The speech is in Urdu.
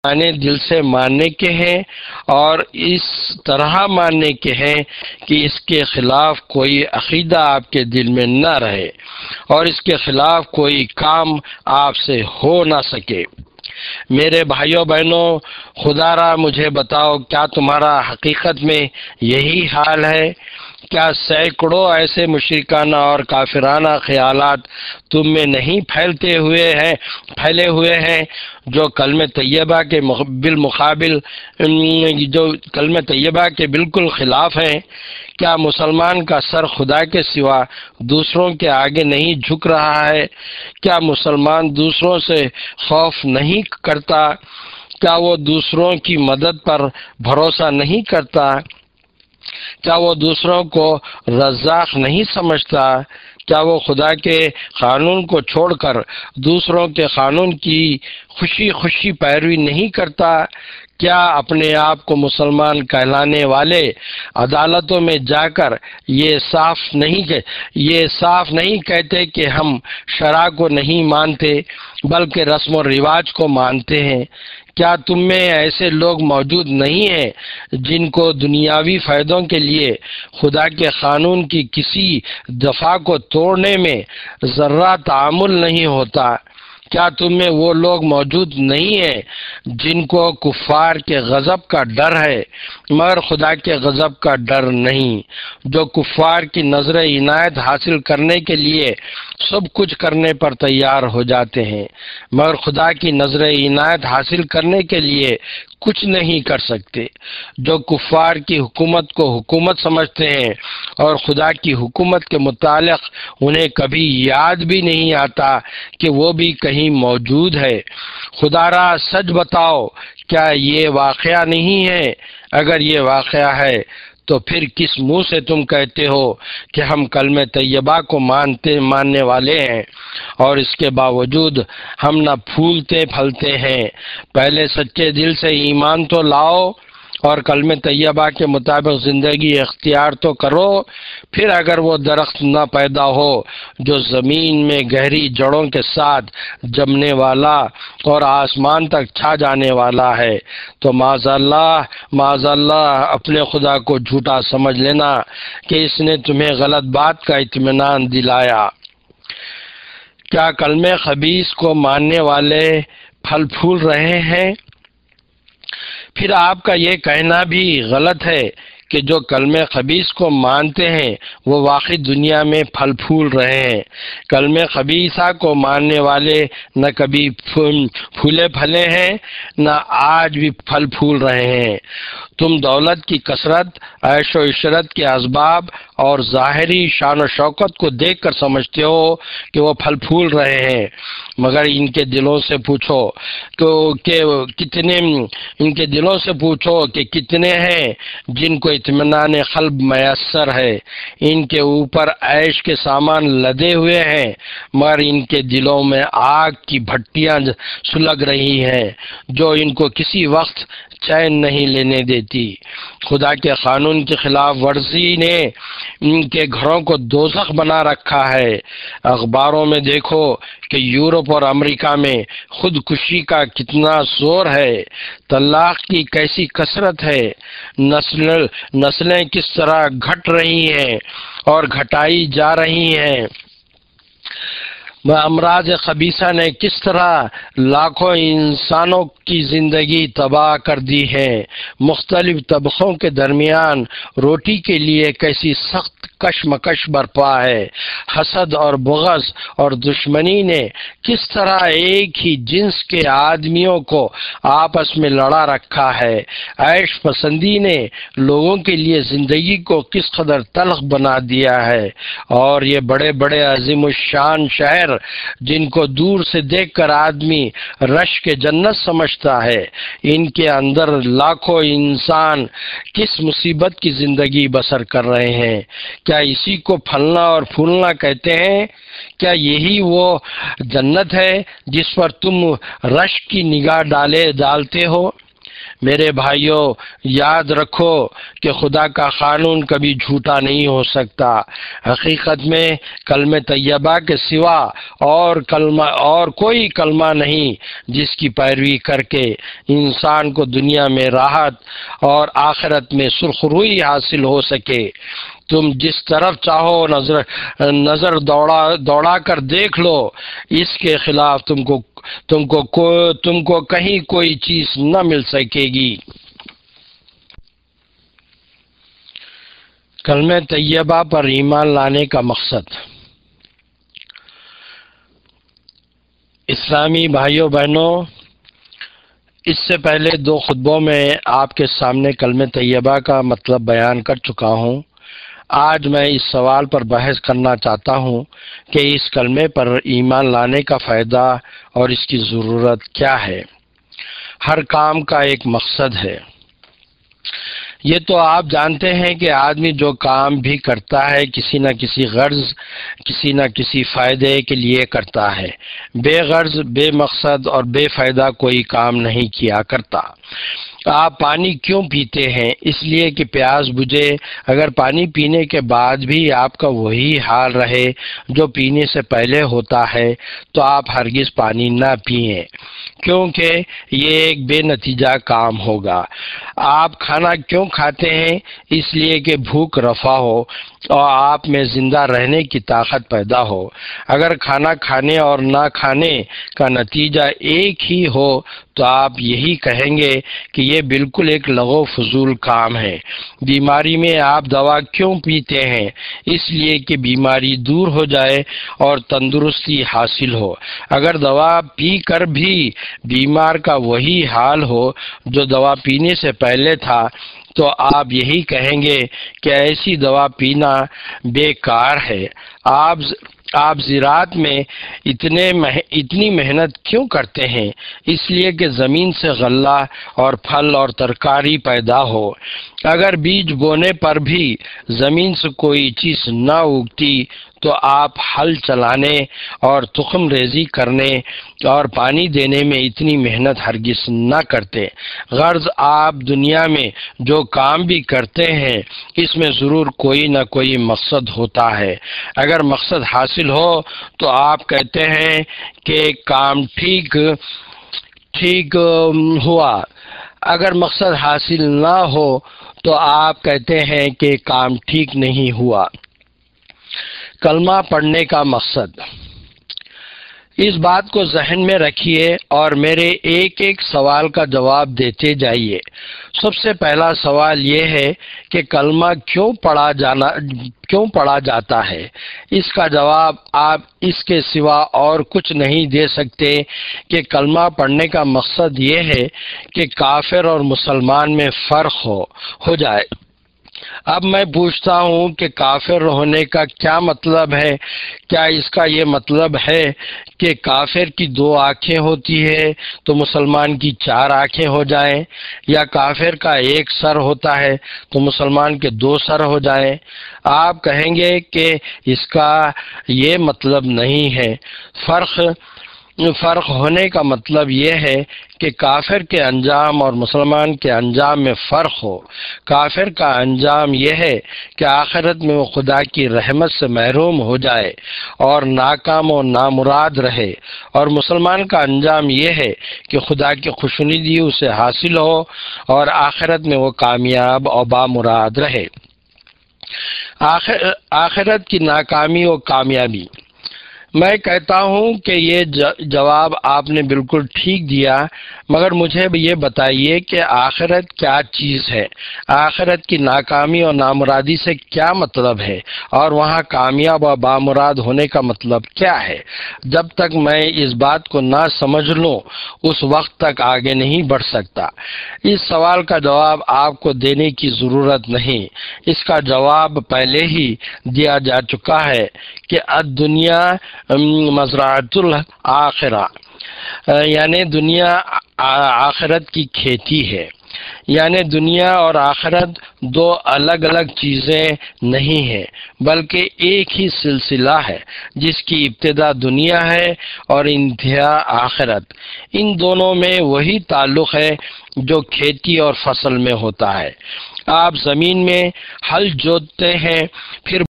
معنی دل سے ماننے کے ہیں اور اس طرح ماننے کے ہیں کہ اس کے خلاف کوئی عقیدہ آپ کے دل میں نہ رہے اور اس کے خلاف کوئی کام آپ سے ہو نہ سکے۔ میرے بھائیوں بہنوں، خدا را مجھے بتاؤ، کیا تمہارا حقیقت میں یہی حال ہے؟ کیا سینکڑوں ایسے مشرکانہ اور کافرانہ خیالات تم میں نہیں پھیلے ہوئے ہیں جو کلمہ طیبہ کے بالمقابل، جو کلمہ طیبہ کے بالکل خلاف ہیں؟ کیا مسلمان کا سر خدا کے سوا دوسروں کے آگے نہیں جھک رہا ہے؟ کیا مسلمان دوسروں سے خوف نہیں کرتا؟ کیا وہ دوسروں کی مدد پر بھروسہ نہیں کرتا؟ کیا وہ دوسروں کو رزاق نہیں سمجھتا؟ کیا وہ خدا کے قانون کو چھوڑ کر دوسروں کے قانون کی خوشی پیروی نہیں کرتا؟ کیا اپنے آپ کو مسلمان کہلانے والے عدالتوں میں جا کر یہ صاف نہیں کہتے کہ ہم شرع کو نہیں مانتے بلکہ رسم و رواج کو مانتے ہیں؟ کیا تم میں ایسے لوگ موجود نہیں ہیں جن کو دنیاوی فائدوں کے لیے خدا کے قانون کی کسی دفعہ کو توڑنے میں ذرہ تعامل نہیں ہوتا؟ کیا تم میں وہ لوگ موجود نہیں ہیں جن کو کفار کے غضب کا ڈر ہے مگر خدا کے غضب کا ڈر نہیں، جو کفار کی نظر عنایت حاصل کرنے کے لیے سب کچھ کرنے پر تیار ہو جاتے ہیں مگر خدا کی نظر عنایت حاصل کرنے کے لیے کچھ نہیں کر سکتے، جو کفار کی حکومت کو حکومت سمجھتے ہیں اور خدا کی حکومت کے متعلق انہیں کبھی یاد بھی نہیں آتا کہ وہ بھی کہیں موجود ہے۔ خدا را سچ بتاؤ، کیا یہ واقعہ نہیں ہے؟ اگر یہ واقعہ ہے تو پھر کس منہ سے تم کہتے ہو کہ ہم کلمہ طیبہ کو ماننے والے ہیں اور اس کے باوجود ہم نہ پھولتے پھلتے ہیں؟ پہلے سچے دل سے ایمان تو لاؤ اور کلمہ طیبہ کے مطابق زندگی اختیار تو کرو، پھر اگر وہ درخت نہ پیدا ہو جو زمین میں گہری جڑوں کے ساتھ جمنے والا اور آسمان تک چھا جانے والا ہے تو معاذ اللہ اپنے خدا کو جھوٹا سمجھ لینا کہ اس نے تمہیں غلط بات کا اطمینان دلایا۔ کیا کلمہ خبیث کو ماننے والے پھل پھول رہے ہیں؟ پھر آپ کا یہ کہنا بھی غلط ہے کہ جو کلمہ خبیث کو مانتے ہیں وہ واقعی دنیا میں پھل پھول رہے ہیں۔ کلمہ خبیثہ کو ماننے والے نہ کبھی پھولے پھلے ہیں نہ آج بھی پھل پھول رہے ہیں۔ تم دولت کی کثرت، عیش و عشرت کے اسباب اور ظاہری شان و شوکت کو دیکھ کر سمجھتے ہو کہ وہ پھل پھول رہے ہیں، مگر ان کے دلوں سے پوچھو کہ کتنے ہیں جن کو اطمینان قلب میسر ہے۔ ان کے اوپر عیش کے سامان لدے ہوئے ہیں مگر ان کے دلوں میں آگ کی بھٹیاں سلگ رہی ہیں جو ان کو کسی وقت چین نہیں لینے دیتی۔ خدا کے قانون کی خلاف ورزی نے ان کے گھروں کو دوزخ بنا رکھا ہے۔ اخباروں میں دیکھو کہ یورپ اور امریکہ میں خودکشی کا کتنا زور ہے، طلاق کی کیسی کثرت ہے، نسلیں کس طرح گھٹ رہی ہیں اور گھٹائی جا رہی ہیں، امراض خبیثہ نے کس طرح لاکھوں انسانوں کی زندگی تباہ کر دی ہے، مختلف طبقوں کے درمیان روٹی کے لیے کیسی سخت کشمکش برپا ہے، حسد اور بغض اور دشمنی نے کس طرح ایک ہی جنس کے آدمیوں کو آپس میں لڑا رکھا ہے، عیش پسندی نے لوگوں کے لیے زندگی کو کس قدر تلخ بنا دیا ہے، اور یہ بڑے بڑے عظیم الشان شہر جن کو دور سے دیکھ کر آدمی رشک جنت سمجھتا ہے، ان کے اندر لاکھوں انسان کس مصیبت کی زندگی بسر کر رہے ہیں۔ کیا اسی کو پھلنا اور پھولنا کہتے ہیں؟ کیا یہی وہ جنت ہے جس پر تم رشک کی نگاہ ڈالتے ہو؟ میرے بھائیوں، یاد رکھو کہ خدا کا قانون کبھی جھوٹا نہیں ہو سکتا۔ حقیقت میں کلمہ طیبہ کے سوا اور کوئی کلمہ نہیں جس کی پیروی کر کے انسان کو دنیا میں راحت اور آخرت میں سرخروئی حاصل ہو سکے۔ تم جس طرف چاہو نظر دوڑا کر دیکھ لو، اس کے خلاف تم کو کہیں کوئی چیز نہ مل سکے گی۔ کلمہ طیبہ پر ایمان لانے کا مقصد۔ اسلامی بھائیوں بہنوں، اس سے پہلے 2 خطبوں میں آپ کے سامنے کلمہ طیبہ کا مطلب بیان کر چکا ہوں۔ آج میں اس سوال پر بحث کرنا چاہتا ہوں کہ اس کلمے پر ایمان لانے کا فائدہ اور اس کی ضرورت کیا ہے۔ ہر کام کا ایک مقصد ہے۔ یہ تو آپ جانتے ہیں کہ آدمی جو کام بھی کرتا ہے کسی نہ کسی غرض، کسی نہ کسی فائدے کے لیے کرتا ہے۔ بے غرض، بے مقصد اور بے فائدہ کوئی کام نہیں کیا کرتا۔ آپ پانی کیوں پیتے ہیں؟ اس لیے کہ پیاس بجھے۔ اگر پانی پینے کے بعد بھی آپ کا وہی حال رہے جو پینے سے پہلے ہوتا ہے تو آپ ہرگز پانی نہ پئیں، کیونکہ یہ ایک بے نتیجہ کام ہوگا۔ آپ کھانا کیوں کھاتے ہیں؟ اس لیے کہ بھوک رفع ہو اور آپ میں زندہ رہنے کی طاقت پیدا ہو۔ اگر کھانا کھانے اور نہ کھانے کا نتیجہ ایک ہی ہو تو آپ یہی کہیں گے کہ یہ بالکل ایک لغو فضول کام ہے۔ بیماری میں آپ دوا کیوں پیتے ہیں؟ اس لیے کہ بیماری دور ہو جائے اور تندرستی حاصل ہو۔ اگر دوا پی کر بھی بیمار کا وہی حال ہو جو دوا پینے سے پہلے تھا تو آپ یہی کہیں گے کہ ایسی دوا پینا بیکار ہے۔ آپ زراعت میں اتنی محنت کیوں کرتے ہیں؟ اس لیے کہ زمین سے غلہ اور پھل اور ترکاری پیدا ہو۔ اگر بیج بونے پر بھی زمین سے کوئی چیز نہ اگتی تو آپ ہل چلانے اور تخم ریزی کرنے اور پانی دینے میں اتنی محنت ہرگز نہ کرتے۔ غرض آپ دنیا میں جو کام بھی کرتے ہیں اس میں ضرور کوئی نہ کوئی مقصد ہوتا ہے۔ اگر مقصد حاصل ہو تو آپ کہتے ہیں کہ کام ٹھیک ہوا۔ اگر مقصد حاصل نہ ہو تو آپ کہتے ہیں کہ کام ٹھیک نہیں ہوا۔ کلمہ پڑھنے کا مقصد۔ اس بات کو ذہن میں رکھیے اور میرے ایک ایک سوال کا جواب دیتے جائیے۔ سب سے پہلا سوال یہ ہے کہ کلمہ کیوں پڑھا جاتا ہے؟ اس کا جواب آپ اس کے سوا اور کچھ نہیں دے سکتے کہ کلمہ پڑھنے کا مقصد یہ ہے کہ کافر اور مسلمان میں فرق ہو جائے۔ اب میں پوچھتا ہوں کہ کافر ہونے کا کیا مطلب ہے؟ کیا اس کا یہ مطلب ہے کہ کافر کی 2 آنکھیں ہوتی ہے تو مسلمان کی 4 آنکھیں ہو جائیں، یا کافر کا 1 سر ہوتا ہے تو مسلمان کے 2 سر ہو جائیں؟ آپ کہیں گے کہ اس کا یہ مطلب نہیں ہے۔ فرق ہونے کا مطلب یہ ہے کہ کافر کے انجام اور مسلمان کے انجام میں فرق ہو۔ کافر کا انجام یہ ہے کہ آخرت میں وہ خدا کی رحمت سے محروم ہو جائے اور ناکام و نامراد رہے، اور مسلمان کا انجام یہ ہے کہ خدا کی خوشنودی اسے حاصل ہو اور آخرت میں وہ کامیاب اور بامراد رہے۔ آخرت کی ناکامی و کامیابی۔ میں کہتا ہوں کہ یہ جواب آپ نے بالکل ٹھیک دیا، مگر مجھے یہ بتائیے کہ آخرت کیا چیز ہے؟ آخرت کی ناکامی اور نامرادی سے کیا مطلب ہے؟ اور وہاں کامیاب اور بامراد ہونے کا مطلب کیا ہے؟ جب تک میں اس بات کو نہ سمجھ لوں اس وقت تک آگے نہیں بڑھ سکتا۔ اس سوال کا جواب آپ کو دینے کی ضرورت نہیں، اس کا جواب پہلے ہی دیا جا چکا ہے کہ الدنیا مزرعۃ الآخرہ، یعنی دنیا آخرت کی کھیتی ہے۔ یعنی دنیا اور آخرت دو الگ الگ چیزیں نہیں ہیں، بلکہ ایک ہی سلسلہ ہے جس کی ابتدا دنیا ہے اور انتہا آخرت۔ ان دونوں میں وہی تعلق ہے جو کھیتی اور فصل میں ہوتا ہے۔ آپ زمین میں ہل جوتتے ہیں، پھر